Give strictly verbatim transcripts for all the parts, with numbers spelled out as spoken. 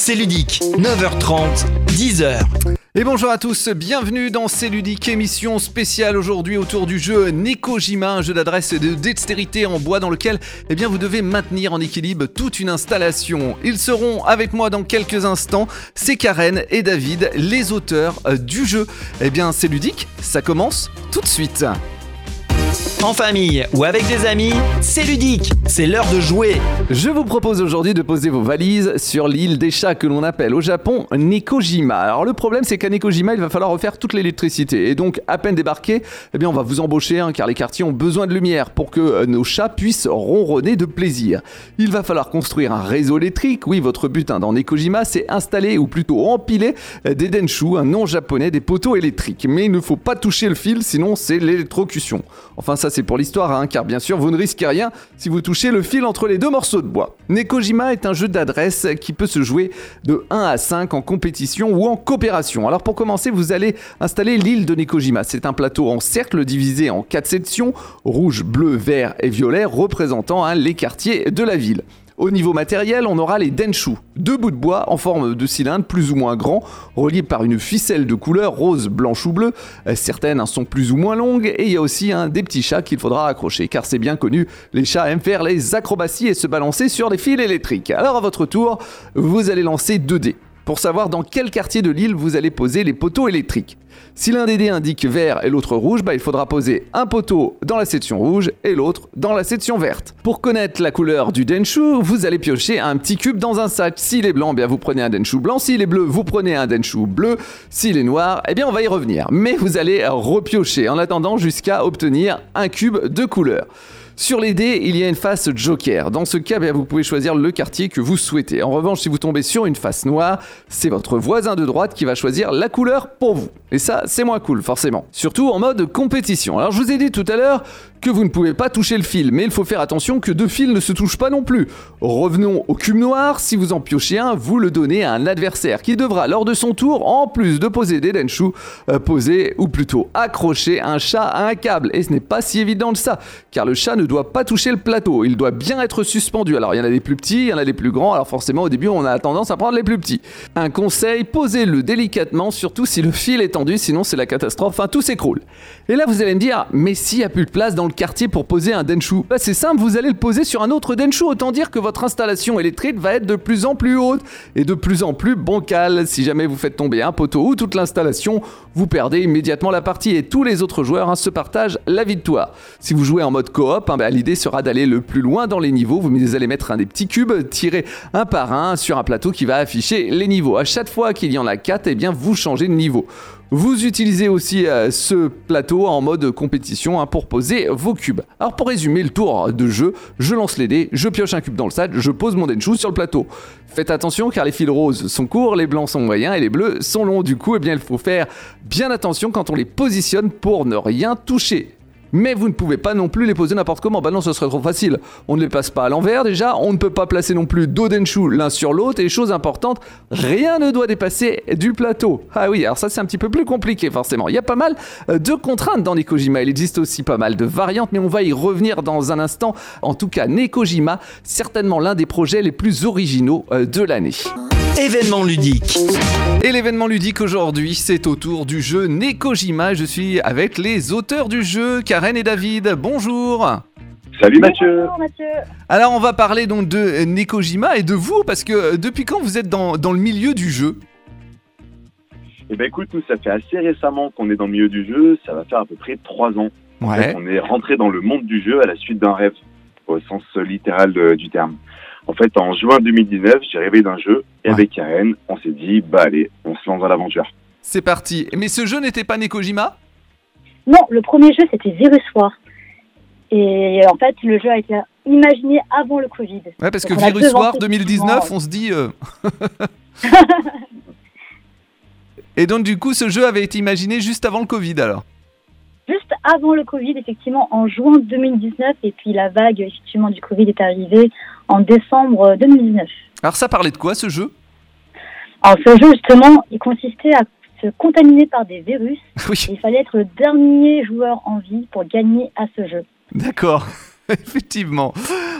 C'est ludique, neuf heures trente, dix heures. Et bonjour à tous, bienvenue dans C'est ludique, émission spéciale aujourd'hui autour du jeu Nekojima, un jeu d'adresse et de dextérité en bois dans lequel eh bien, vous devez maintenir en équilibre toute une installation. Ils seront avec moi dans quelques instants, c'est Karen et David, les auteurs du jeu. Eh bien c'est ludique, ça commence tout de suite. En famille ou avec des amis, c'est ludique, c'est l'heure de jouer. Je vous propose aujourd'hui de poser vos valises sur l'île des chats que l'on appelle au Japon Nekojima. Alors le problème c'est qu'à Nekojima il va falloir refaire toute l'électricité et donc à peine débarqué, eh bien on va vous embaucher hein, car les quartiers ont besoin de lumière pour que euh, nos chats puissent ronronner de plaisir. Il va falloir construire un réseau électrique. Oui, votre but hein, dans Nekojima c'est installer ou plutôt empiler euh, des denshu, un nom japonais, des poteaux électriques. Mais il ne faut pas toucher le fil sinon c'est l'électrocution. Enfin ça c'est pour l'histoire, hein, car bien sûr vous ne risquez rien si vous touchez le fil entre les deux morceaux de bois. Nekojima est un jeu d'adresse qui peut se jouer de un à cinq en compétition ou en coopération. Alors pour commencer, vous allez installer l'île de Nekojima. C'est un plateau en cercle divisé en quatre sections, rouge, bleu, vert et violet, représentant hein, les quartiers de la ville. Au niveau matériel, on aura les denshu, deux bouts de bois en forme de cylindre plus ou moins grands, reliés par une ficelle de couleur rose, blanche ou bleue. Certaines sont plus ou moins longues et il y a aussi hein, des petits chats qu'il faudra accrocher, car c'est bien connu, les chats aiment faire les acrobaties et se balancer sur les fils électriques. Alors à votre tour, vous allez lancer deux dés pour savoir dans quel quartier de l'île vous allez poser les poteaux électriques. Si l'un des dés indique vert et l'autre rouge, bah, il faudra poser un poteau dans la section rouge et l'autre dans la section verte. Pour connaître la couleur du denshu, vous allez piocher un petit cube dans un sac. S'il est blanc, bien vous prenez un denshu blanc. S'il est bleu, vous prenez un denshu bleu. S'il est noir, eh bien on va y revenir. Mais vous allez repiocher en attendant jusqu'à obtenir un cube de couleur. Sur les dés, il y a une face joker. Dans ce cas, bien, vous pouvez choisir le quartier que vous souhaitez. En revanche, si vous tombez sur une face noire, c'est votre voisin de droite qui va choisir la couleur pour vous. Et ça, c'est moins cool, forcément. Surtout en mode compétition. Alors, je vous ai dit tout à l'heure que vous ne pouvez pas toucher le fil, mais il faut faire attention que deux fils ne se touchent pas non plus. Revenons au cube noir. Si vous en piochez un, vous le donnez à un adversaire qui devra, lors de son tour, en plus de poser des denshu, euh, poser, ou plutôt accrocher un chat à un câble. Et ce n'est pas si évident que ça, car le chat ne doit pas toucher le plateau, il doit bien être suspendu. Alors il y en a des plus petits, il y en a des plus grands, alors forcément au début on a tendance à prendre les plus petits. Un conseil, posez-le délicatement, surtout si le fil est tendu, sinon c'est la catastrophe, enfin tout s'écroule. Et là vous allez me dire, mais s'il n'y a plus de place dans le quartier pour poser un denshu, bah, c'est simple, vous allez le poser sur un autre denshu, autant dire que votre installation électrique va être de plus en plus haute et de plus en plus bancale. Si jamais vous faites tomber un poteau ou toute l'installation, vous perdez immédiatement la partie et tous les autres joueurs hein, se partagent la victoire. Si vous jouez en mode coop, hein, bah, l'idée sera d'aller le plus loin dans les niveaux. Vous allez mettre un des petits cubes tirés un par un sur un plateau qui va afficher les niveaux. À chaque fois qu'il y en a quatre, eh bien vous changez de niveau. Vous utilisez aussi euh, ce plateau en mode compétition hein, pour poser vos cubes. Alors pour résumer le tour de jeu, je lance les dés, je pioche un cube dans le sac, je pose mon denshu sur le plateau. Faites attention car les fils roses sont courts, les blancs sont moyens et les bleus sont longs. Du coup, eh bien, il faut faire bien attention quand on les positionne pour ne rien toucher. Mais vous ne pouvez pas non plus les poser n'importe comment. Bah non, ce serait trop facile. On ne les place pas à l'envers déjà. On ne peut pas placer non plus deux denshu l'un sur l'autre. Et chose importante, rien ne doit dépasser du plateau. Ah oui, alors ça c'est un petit peu plus compliqué forcément. Il y a pas mal de contraintes dans Nekojima. Il existe aussi pas mal de variantes, mais on va y revenir dans un instant. En tout cas, Nekojima, certainement l'un des projets les plus originaux de l'année. Événement ludique. Et l'événement ludique aujourd'hui, c'est autour du jeu Nekojima. Je suis avec les auteurs du jeu, Karen et David. Bonjour. Salut Mathieu. Bonjour Mathieu. Alors on va parler donc de Nekojima et de vous, parce que depuis quand vous êtes dans, dans le milieu du jeu ? Eh ben écoute, nous ça fait assez récemment qu'on est dans le milieu du jeu, ça va faire à peu près trois ans. En Ouais. fait, on est rentré dans le monde du jeu à la suite d'un rêve, au sens littéral de- du terme. En fait, en juin deux mille dix-neuf, j'ai rêvé d'un jeu et Ouais. avec Karen, on s'est dit, bah allez, on se lance dans l'aventure. C'est parti. Mais ce jeu n'était pas Nekojima ? Non, le premier jeu c'était Virus War. Et en fait, le jeu a été imaginé avant le Covid. Ouais, parce que Donc, on a Virus War devancé deux mille dix-neuf, effectivement. on se dit... euh, Et donc du coup, ce jeu avait été imaginé juste avant le Covid alors ? Juste avant le Covid, effectivement, en juin deux mille dix-neuf, et puis la vague effectivement du Covid est arrivée en décembre deux mille dix-neuf. Alors ça parlait de quoi ce jeu ? Alors ce jeu justement, il consistait à se contaminer par des virus. Oui, Et il fallait être le dernier joueur en vie pour gagner à ce jeu. d'accord. Effectivement.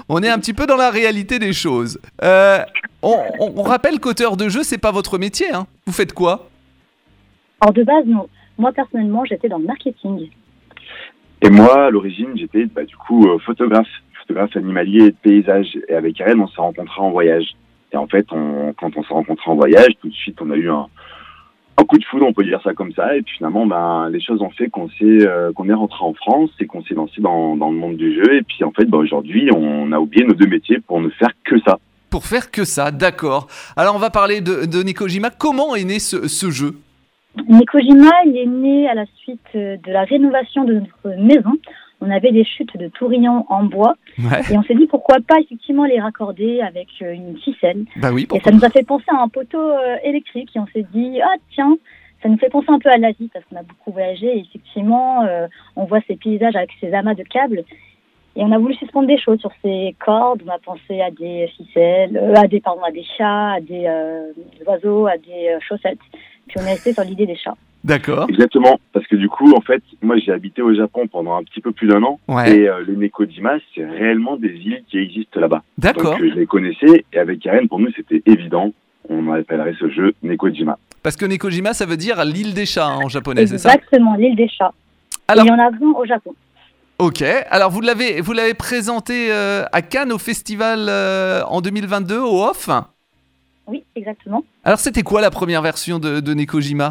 On est un petit peu dans la réalité des choses. Euh, on, on, on rappelle qu'auteur de jeu, c'est pas votre métier, hein. Vous faites quoi? Alors de base, non. Moi, personnellement, j'étais dans le marketing. Et moi, à l'origine, j'étais bah, du coup euh, photographe, photographe animalier et de paysage. Et avec Karen, on s'est rencontrés en voyage. Et en fait, on, quand on s'est rencontrés en voyage, tout de suite, on a eu un, un coup de foudre, on peut dire ça comme ça. Et puis finalement, ben, les choses ont fait qu'on s'est, euh, qu'on est rentré en France et qu'on s'est lancé dans, dans le monde du jeu. Et puis en fait, ben, aujourd'hui, on a oublié nos deux métiers pour ne faire que ça. Pour faire que ça, d'accord. Alors, on va parler de, de Nekojima. Comment est né ce, ce jeu? Nekojima, il est né à la suite de la rénovation de notre maison. On avait des chutes de tourillons en bois. Ouais. Et on s'est dit pourquoi pas effectivement les raccorder avec une ficelle. Bah oui, et ça nous a fait penser à un poteau euh, électrique. Et on s'est dit, ah tiens, ça nous fait penser un peu à l'Asie parce qu'on a beaucoup voyagé. Et effectivement, euh, on voit ces paysages avec ces amas de câbles. Et on a voulu suspendre des choses sur ces cordes. On a pensé à des ficelles, euh, à des pardon, à des chats, à des euh, oiseaux, à des euh, chaussettes. Puis on est resté sur l'idée des chats. D'accord. Exactement, parce que du coup, en fait, moi j'ai habité au Japon pendant un petit peu plus d'un an. Ouais. Et euh, les Nekojima, c'est réellement des îles qui existent là-bas. D'accord. Donc euh, je les connaissais et avec Karen, pour nous, c'était évident. On appellerait ce jeu Nekojima. Parce que Nekojima, ça veut dire l'île des chats hein, en japonais, c'est ça? Exactement, l'île des chats. Alors... Et il y en a vingt au Japon. Ok, alors vous l'avez, vous l'avez présenté euh, à Cannes au festival euh, en deux mille vingt-deux au Off. Oui, exactement. Alors c'était quoi la première version de, de Nekojima?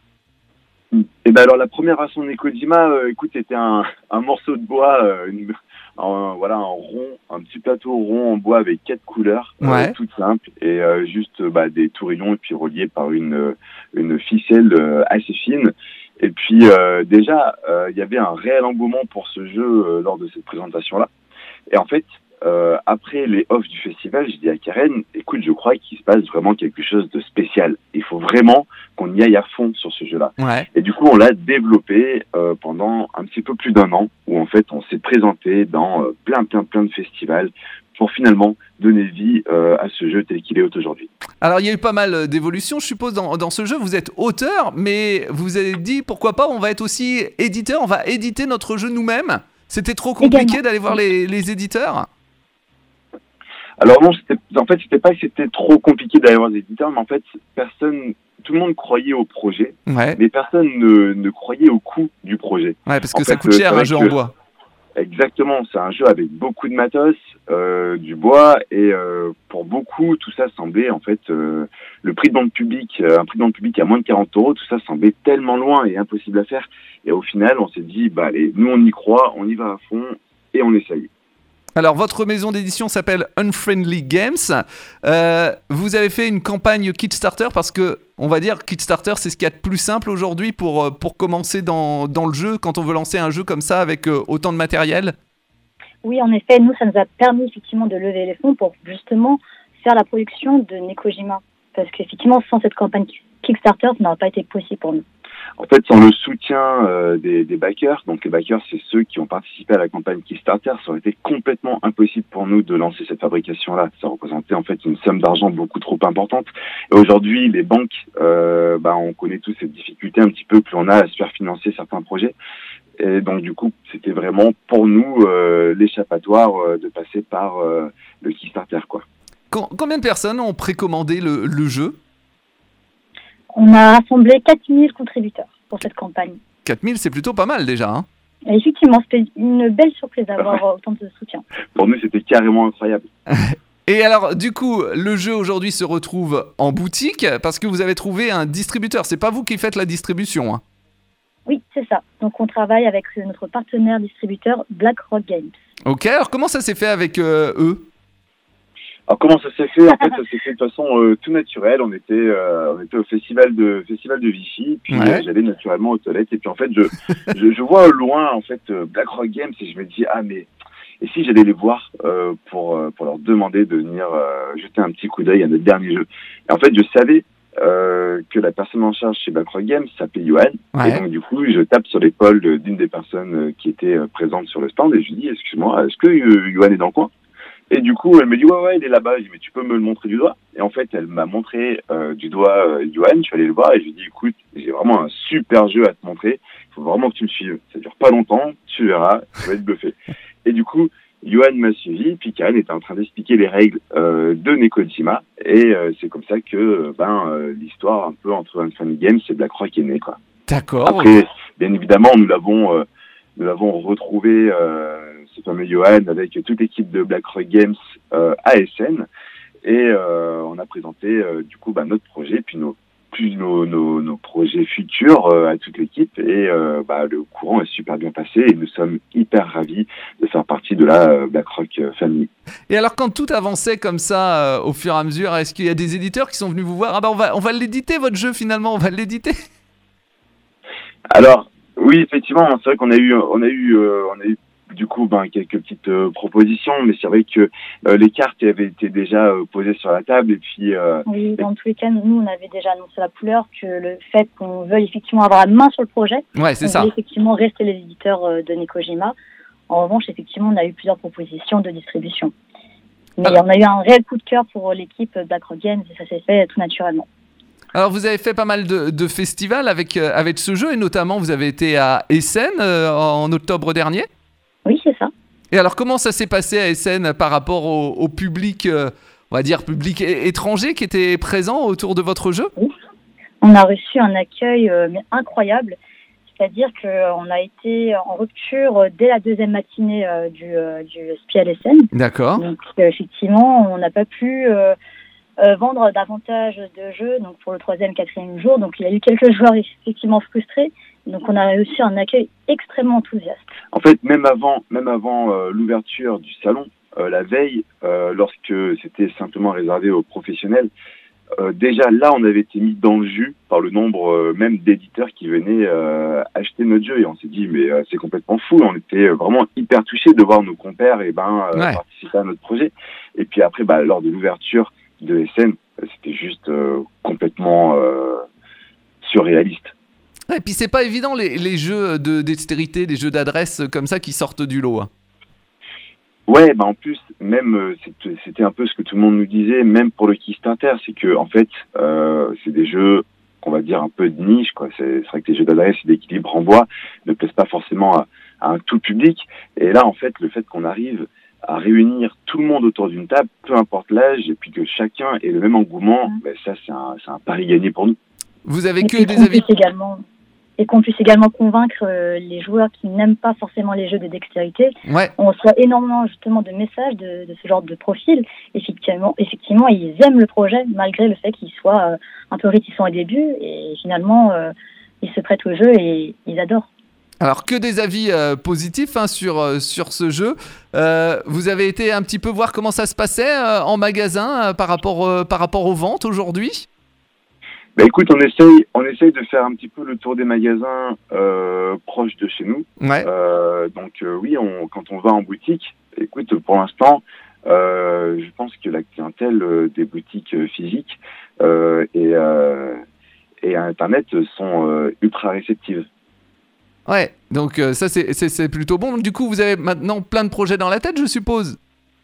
Et ben alors la première version de Nekojima, euh, écoute, c'était un, un morceau de bois, euh, une, un, voilà, un rond, un petit plateau rond en bois avec quatre couleurs, ouais. euh, toutes simples, et euh, juste bah, des tourillons et puis reliés par une une ficelle euh, assez fine. Et puis euh, déjà, il euh, y avait un réel engouement pour ce jeu euh, lors de cette présentation-là. Et en fait, euh, après les offs du festival, j'ai dit à Karen, écoute, je crois qu'il se passe vraiment quelque chose de spécial. Il faut vraiment qu'on y aille à fond sur ce jeu-là. Ouais. Et du coup, on l'a développé euh, pendant un petit peu plus d'un an, où en fait, on s'est présenté dans euh, plein, plein, plein de festivals pour finalement donner vie euh, à ce jeu tel qu'il est aujourd'hui. Alors, il y a eu pas mal d'évolutions, je suppose, dans, dans ce jeu. Vous êtes auteur, mais vous avez dit, pourquoi pas, on va être aussi éditeur, on va éditer notre jeu nous-mêmes. C'était trop compliqué Également. d'aller voir les, les éditeurs? Alors non, c'était, en fait, c'était pas que c'était trop compliqué d'aller voir les éditeurs, mais en fait, personne, tout le monde croyait au projet, ouais. mais personne ne, ne croyait au coût du projet. Ouais, parce que en ça fait, coûte cher un jeu que, en bois. Exactement, c'est un jeu avec beaucoup de matos, euh, du bois, et euh, pour beaucoup, tout ça semblait, en fait, euh, le prix de vente public, euh, un prix de vente public à moins de quarante euros, tout ça semblait tellement loin et impossible à faire. Et au final, on s'est dit, bah allez, nous on y croit, on y va à fond, et on essaye. Alors, votre maison d'édition s'appelle Unfriendly Games. Euh, vous avez fait une campagne Kickstarter parce que, on va dire, Kickstarter, c'est ce qu'il y a de plus simple aujourd'hui pour, pour commencer dans, dans le jeu, quand on veut lancer un jeu comme ça avec euh, autant de matériel. Oui, en effet, nous, ça nous a permis effectivement de lever les fonds pour justement faire la production de Nekojima. Parce qu'effectivement, sans cette campagne Kickstarter, ça n'aurait pas été possible pour nous. En fait, sans le soutien euh, des, des backers, donc les backers, c'est ceux qui ont participé à la campagne Kickstarter, ça aurait été complètement impossible pour nous de lancer cette fabrication-là. Ça représentait en fait une somme d'argent beaucoup trop importante. Et aujourd'hui, les banques, euh, bah, on connaît tous cette difficulté un petit peu, plus on a à se faire financer certains projets. Et donc, du coup, c'était vraiment pour nous euh, l'échappatoire euh, de passer par euh, le Kickstarter, quoi. Combien de personnes ont précommandé le, le jeu ? On a rassemblé quatre mille contributeurs pour cette campagne. quatre mille, c'est plutôt pas mal déjà. Hein. Et effectivement, c'était une belle surprise d'avoir autant de soutien. Pour nous, c'était carrément incroyable. Et alors, du coup, le jeu aujourd'hui se retrouve en boutique parce que vous avez trouvé un distributeur. C'est pas vous qui faites la distribution. Hein. Oui, c'est ça. Donc, on travaille avec notre partenaire distributeur BlackRock Games. Ok, alors comment ça s'est fait avec euh, eux ? Alors comment ça s'est fait ? En fait, ça s'est fait de façon euh, tout naturelle. On était, euh, on était au festival de festival de Vichy, puis ouais. euh, j'allais naturellement aux toilettes, et puis en fait, je, je, je vois au loin en fait euh, BlackRock Games, et je me dis ah mais et si j'allais les voir euh, pour euh, pour leur demander de venir euh, jeter un petit coup d'œil à notre dernier jeu. Et en fait, je savais euh, que la personne en charge chez BlackRock Games s'appelait Johan, ouais. et donc du coup, je tape sur l'épaule d'une des personnes qui était présente sur le stand, et je lui dis excuse-moi, est-ce que euh, Johan est dans le coin ? Et du coup, elle me dit, ouais, ouais, il est là-bas. Je dis, mais tu peux me le montrer du doigt? Et en fait, elle m'a montré euh, du doigt euh, Johan. Je suis allé le voir et je lui ai dit, écoute, j'ai vraiment un super jeu à te montrer. Il faut vraiment que tu me suives. Ça dure pas longtemps, tu verras, tu vas être bluffé. Et du coup, Johan m'a suivi, puis Karen était en train d'expliquer les règles euh, de Nekojima, et euh, c'est comme ça que ben euh, l'histoire un peu entre Unfunny Games et BlackRock est née, quoi. D'accord. Après, bien évidemment, nous l'avons euh, nous l'avons retrouvé, euh, ce fameux Johan, avec toute l'équipe de BlackRock Games euh, à Essen, et euh, on a présenté euh, du coup bah, notre projet, puis nos plus nos, nos, nos projets futurs euh, à toute l'équipe, et euh, bah, le courant est super bien passé et nous sommes hyper ravis de faire partie de la euh, BlackRock euh, famille. Et alors quand tout avançait comme ça euh, au fur et à mesure, est-ce qu'il y a des éditeurs qui sont venus vous voir? Ah bah on va, on va l'éditer votre jeu finalement, on va l'éditer. Alors oui, effectivement, c'est vrai qu'on a eu, on a eu, euh, on a eu du coup ben, quelques petites euh, propositions, mais c'est vrai que euh, les cartes avaient été déjà euh, posées sur la table, et puis euh, oui, dans tous les cas, nous on avait déjà annoncé la couleur que le fait qu'on veuille effectivement avoir la main sur le projet, ouais, c'est on ça. voulait effectivement rester les éditeurs euh, de Nekojima. En revanche, effectivement, on a eu plusieurs propositions de distribution. Mais Alors, on a eu un réel coup de cœur pour l'équipe BlackRock Games et ça s'est fait tout naturellement. Alors vous avez fait pas mal de, de festivals avec, euh, avec ce jeu, et notamment vous avez été à Essen euh, en octobre dernier. Oui, c'est ça. Et alors comment ça s'est passé à Essen par rapport au, au public, euh, on va dire public é- étranger qui était présent autour de votre jeu? Oui. On a reçu un accueil euh, mais incroyable. C'est-à-dire qu'on a été en rupture dès la deuxième matinée euh, du, euh, du Spiel Essen. D'accord. Donc, euh, effectivement, on n'a pas pu euh, euh, vendre davantage de jeux donc pour le troisième, quatrième jour. Donc, il y a eu quelques joueurs effectivement frustrés. Donc, on a reçu un accueil extrêmement enthousiaste. En fait, même avant, même avant euh, l'ouverture du salon, euh, la veille, euh, lorsque c'était simplement réservé aux professionnels, Euh, déjà là, on avait été mis dans le jus par le nombre euh, même d'éditeurs qui venaient euh, acheter notre jeu, et on s'est dit mais euh, c'est complètement fou. On était vraiment hyper touchés de voir nos compères et ben euh, Ouais. participer à notre projet. Et puis après, bah, lors de l'ouverture de Essen, euh, c'était juste euh, complètement euh, surréaliste. Et puis c'est pas évident les, les jeux de dextérité, des jeux d'adresse comme ça qui sortent du lot. Hein. Ouais, bah en plus, même euh, c'était, c'était un peu ce que tout le monde nous disait, même pour le Kickstarter, c'est que en fait, euh, c'est des jeux qu'on va dire un peu de niche, quoi. C'est, c'est vrai que les jeux d'adresse et d'équilibre en bois ne plaisent pas forcément à, à un tout public. Et là, en fait, le fait qu'on arrive à réunir tout le monde autour d'une table, peu importe l'âge, et puis que chacun ait le même engouement, mmh. ben ça, c'est un, c'est un pari gagné pour nous. Vous avez et que des avis également. Et qu'on puisse également convaincre euh, les joueurs qui n'aiment pas forcément les jeux de dextérité. Ouais. On reçoit énormément justement de messages de, de ce genre de profil. Effectivement, effectivement, ils aiment le projet malgré le fait qu'ils soient euh, un peu réticents au début, et finalement, euh, ils se prêtent au jeu et ils adorent. Alors que des avis euh, positifs hein, sur, euh, sur ce jeu. Euh, vous avez été un petit peu voir comment ça se passait euh, en magasin euh, par, rapport, euh, par rapport aux ventes aujourd'hui ? Bah écoute, on essaye, on essaye de faire un petit peu le tour des magasins euh, proches de chez nous. Ouais. Euh, donc euh, oui, on, quand on va en boutique, écoute, pour l'instant, euh, je pense que la clientèle euh, des boutiques euh, physiques euh, et, euh, et Internet sont euh, ultra réceptives. Ouais, donc euh, ça c'est, c'est, c'est plutôt bon. Donc, du coup, vous avez maintenant plein de projets dans la tête, je suppose ?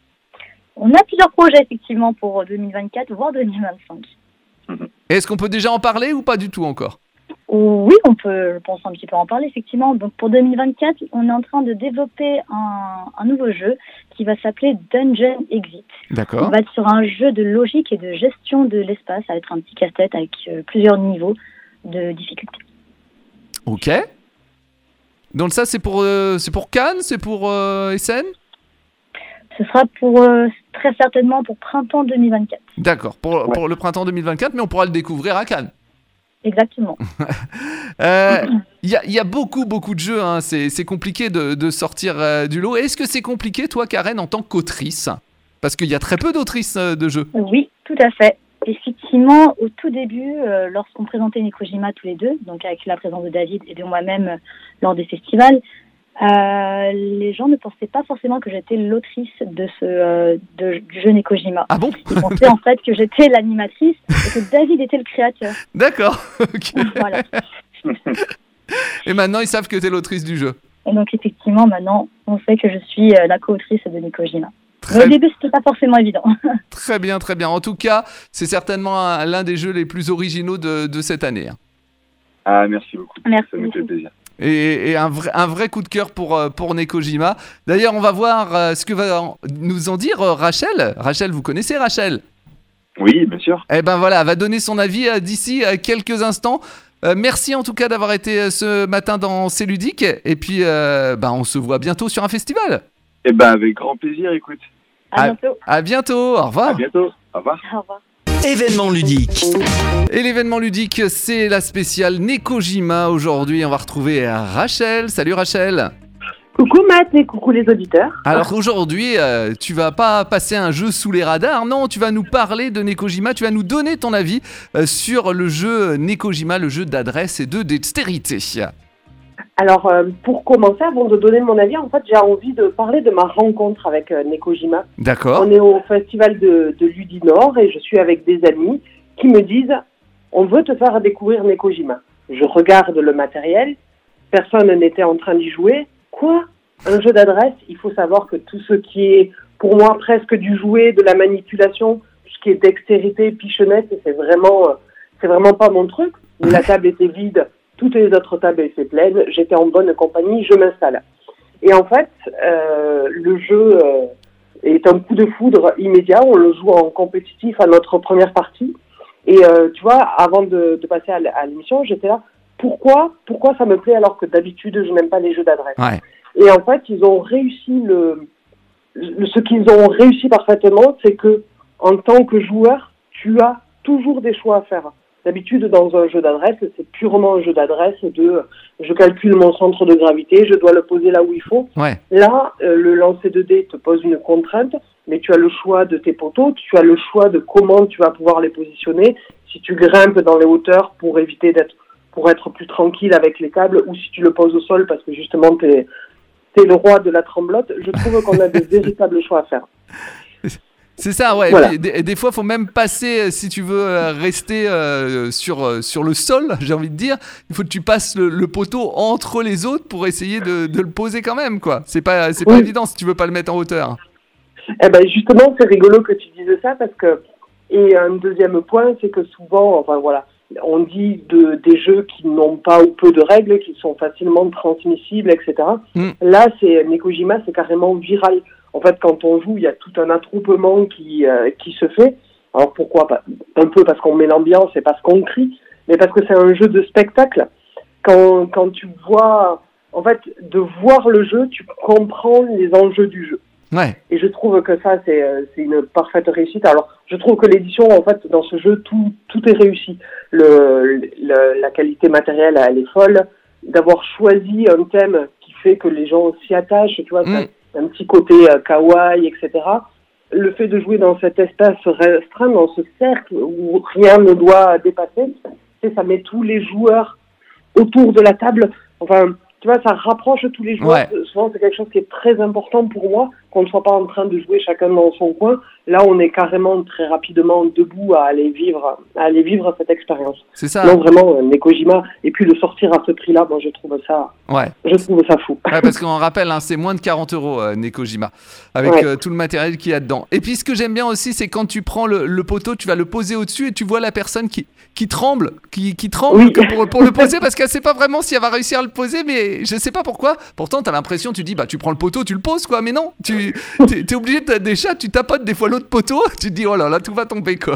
On a plusieurs projets effectivement pour deux mille vingt-quatre, voire deux mille vingt-cinq. Est-ce qu'on peut déjà en parler ou pas du tout encore ? Oui, on peut, je pense, un petit peu en parler, effectivement. Donc, pour deux mille vingt-quatre, on est en train de développer un, un nouveau jeu qui va s'appeler Dungeon Exit. D'accord. On va être sur un jeu de logique et de gestion de l'espace. Ça va être un petit casse-tête avec euh, plusieurs niveaux de difficulté. Ok. Donc ça, c'est pour, euh, c'est pour Cannes ? C'est pour euh, Essen ? Ce sera pour, euh, très certainement pour printemps deux mille vingt-quatre. D'accord, pour, Ouais. pour le printemps deux mille vingt-quatre, mais on pourra le découvrir à Cannes. Exactement. Il euh, y, a, y a beaucoup, beaucoup de jeux, hein. c'est, c'est compliqué de, de sortir euh, du lot. Est-ce que c'est compliqué, toi, Karen, en tant qu'autrice ? Parce qu'il y a très peu d'autrices euh, de jeux. Oui, tout à fait. Effectivement, au tout début, euh, lorsqu'on présentait Nekojima tous les deux, donc avec la présence de David et de moi-même euh, lors des festivals, euh, les gens ne pensaient pas forcément que j'étais l'autrice de ce euh, de, du jeu Nekojima. Ah bon ? Ils pensaient en fait que j'étais l'animatrice et que David était le créateur. D'accord, ok. Voilà. Et maintenant, ils savent que tu es l'autrice du jeu. Et donc effectivement, maintenant, on sait que je suis euh, la co-autrice de Nekojima. Très, Mais au début, c'était pas forcément évident. très bien, très bien. En tout cas, c'est certainement un- l'un des jeux les plus originaux de, de cette année. hein. Ah, merci beaucoup. Merci Ça nous fait beaucoup. plaisir. Et, et un, vrai, un vrai coup de cœur pour, euh, pour Nekojima. D'ailleurs, on va voir euh, ce que va en- nous en dire euh, Rachel. Rachel, vous connaissez Rachel? Oui, bien sûr. Eh ben voilà, elle va donner son avis euh, d'ici euh, quelques instants. Euh, merci en tout cas d'avoir été euh, ce matin dans C'est Ludique. Et puis, euh, ben, on se voit bientôt sur un festival. Eh ben, avec grand plaisir, écoute. À Ah. bientôt. À bientôt, au revoir. À bientôt. Au revoir. Au revoir. Événement ludique. Et l'événement ludique, c'est la spéciale Nekojima. Aujourd'hui, on va retrouver Rachel. Salut Rachel. Coucou Matt et coucou les auditeurs. Alors aujourd'hui, euh, tu vas pas passer un jeu sous les radars, non, tu vas nous parler de Nekojima, tu vas nous donner ton avis euh, sur le jeu Nekojima, le jeu d'adresse et de dextérité. Alors euh, pour commencer, avant de donner mon avis, en fait j'ai envie de parler de ma rencontre avec euh, Nekojima. D'accord. On est au festival de, de Ludinor et je suis avec des amis qui me disent on veut te faire découvrir Nekojima. Je regarde le matériel, personne n'était en train d'y jouer. Quoi? Un jeu d'adresse? Il faut savoir que tout ce qui est pour moi presque du jouet, de la manipulation, tout ce qui est dextérité, pichonnette, c'est vraiment, euh, c'est vraiment pas mon truc. La table était vide, toutes les autres tables étaient pleines, j'étais en bonne compagnie, je m'installe. Et en fait, euh, le jeu euh, est un coup de foudre immédiat, on le joue en compétitif à notre première partie. Et euh, tu vois, avant de, de passer à, l- à l'émission, j'étais là, pourquoi, pourquoi ça me plaît alors que d'habitude je n'aime pas les jeux d'adresse? Ouais. Et en fait, ils ont réussi le, le ce qu'ils ont réussi parfaitement, c'est que en tant que joueur, tu as toujours des choix à faire. D'habitude, dans un jeu d'adresse, c'est purement un jeu d'adresse de je calcule mon centre de gravité, je dois le poser là où il faut. Ouais. Là, euh, le lancer de dés te pose une contrainte, mais tu as le choix de tes poteaux, tu as le choix de comment tu vas pouvoir les positionner, si tu grimpes dans les hauteurs pour éviter d'être, pour être plus tranquille avec les tables, ou si tu le poses au sol parce que justement t'es, t'es le roi de la tremblote. Je trouve qu'on a de véritables choix à faire. C'est ça, ouais. Voilà. Et puis, des, des fois, il faut même passer, euh, si tu veux euh, rester euh, sur, euh, sur le sol, j'ai envie de dire, il faut que tu passes le, le poteau entre les autres pour essayer de, de le poser quand même, quoi. C'est pas, c'est pas Oui. évident si tu veux pas le mettre en hauteur. Eh ben justement, c'est rigolo que tu dises ça parce que, et un deuxième point, c'est que souvent, enfin voilà, on dit de, des jeux qui n'ont pas ou peu de règles, qui sont facilement transmissibles, et cetera. Mm. Là, c'est Nekojima, c'est carrément viral. En fait, quand on joue, il y a tout un attroupement qui, euh, qui se fait. Alors pourquoi pas? Un peu parce qu'on met l'ambiance et parce qu'on crie, mais parce que c'est un jeu de spectacle. Quand, quand tu vois, en fait, de voir le jeu, tu comprends les enjeux du jeu. Ouais. Et je trouve que ça, c'est, euh, c'est une parfaite réussite. Alors, je trouve que l'édition, en fait, dans ce jeu, tout, tout est réussi. Le, le, la qualité matérielle, elle est folle. D'avoir choisi un thème qui fait que les gens s'y attachent, tu vois, Mm. ça- un petit côté euh, kawaii, et cetera. Le fait de jouer dans cet espace restreint, dans ce cercle où rien ne doit dépasser, c'est, ça met tous les joueurs autour de la table. Enfin, tu vois, ça rapproche tous les joueurs. Ouais. Souvent, c'est quelque chose qui est très important pour moi, qu'on ne soit pas en train de jouer chacun dans son coin. Là, on est carrément très rapidement debout à aller vivre, à aller vivre cette expérience. C'est ça. Non, vraiment, euh, Nekojima, et puis de sortir à ce prix-là, moi, je trouve ça, Ouais. je trouve ça fou. Ouais, parce qu'on rappelle, hein, c'est moins de quarante euros, euh, Nekojima, avec Ouais. euh, tout le matériel qu'il y a dedans. Et puis, ce que j'aime bien aussi, c'est quand tu prends le, le poteau, tu vas le poser au-dessus et tu vois la personne qui, qui tremble, qui, qui tremble Oui. que pour, pour le poser, parce qu'elle sait pas vraiment si elle va réussir à le poser, mais je sais pas pourquoi. Pourtant, t'as l'impression, tu dis, bah, tu prends le poteau, tu le poses, quoi. Mais non, tu t'es, t'es obligé de, des chats, tu tapotes des fois l'autre poteau, tu te dis, oh là là, tout va tomber, quoi.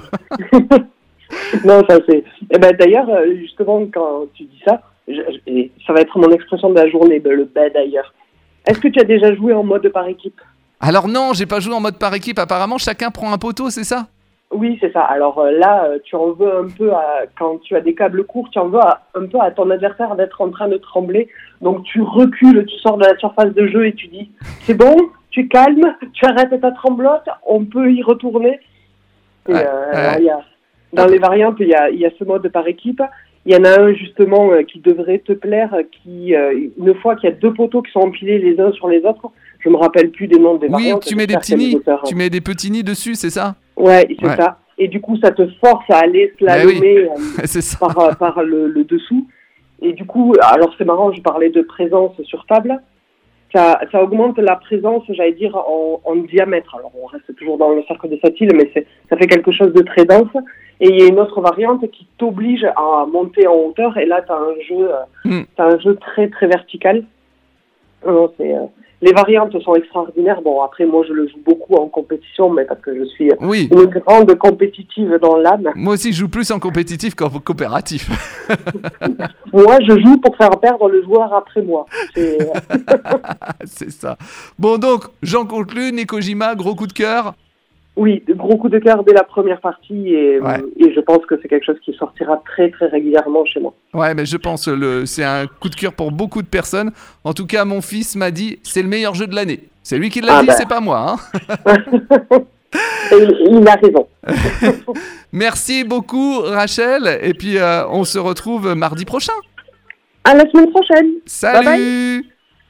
Non, ça c'est. Eh ben d'ailleurs, euh, justement, quand tu dis ça, je, je- et ça va être mon expression de la journée, ben, le ben d'ailleurs. Est-ce que tu as déjà joué en mode par équipe? Alors non, j'ai pas joué en mode par équipe. Apparemment, chacun prend un poteau, c'est ça? Oui, c'est ça. Alors euh, là, euh, tu en veux un peu à, quand tu as des câbles courts, tu en veux à- un peu à ton adversaire d'être en train de trembler. Donc tu recules, tu sors de la surface de jeu et tu dis, c'est bon, tu calmes, tu arrêtes ta tremblote, on peut y retourner. Et, Ouais, euh, ouais. alors, il y a, dans les variantes, il y a, il y a ce mode par équipe. Il y en a un justement euh, qui devrait te plaire, qui euh, une fois qu'il y a deux poteaux qui sont empilés les uns sur les autres, je me rappelle plus des noms des Oui, variantes. tu mets des j'espère petits qu'il y a des nids, auteurs. tu mets des petits nids dessus, c'est ça? Ouais, c'est Ouais. ça. Et du coup, ça te force à aller slalomer euh, C'est ça. par, euh, par le, le dessous. Et du coup, alors c'est marrant, je parlais de présence sur table. Ça, ça augmente la présence, j'allais dire, en, en diamètre. Alors on reste toujours dans le cercle de cette île, mais c'est, ça fait quelque chose de très dense. Et il y a une autre variante qui t'oblige à monter en hauteur. Et là, tu as un jeu, euh, Mm. t'as un jeu très, très vertical. Non, c'est, euh, les variantes sont extraordinaires. Bon, après, moi, je le joue beaucoup en compétition, mais parce que je suis Oui. une grande compétitive dans l'âme. Moi aussi, je joue plus en compétitif qu'en coopératif. Moi, je joue pour faire perdre le joueur après moi. C'est... C'est ça. Bon, donc, j'en conclus. Nekojima, gros coup de cœur. Oui, gros coup de cœur dès la première partie et, Ouais. et je pense que c'est quelque chose qui sortira très très régulièrement chez moi. Ouais, mais je pense le c'est un coup de cœur pour beaucoup de personnes. En tout cas, mon fils m'a dit c'est le meilleur jeu de l'année. C'est lui qui l'a Ah dit, bah. c'est pas moi. Hein. Et il, il a raison. Merci beaucoup, Rachel. Et puis, euh, on se retrouve mardi prochain. À la semaine prochaine. Salut. Bye bye.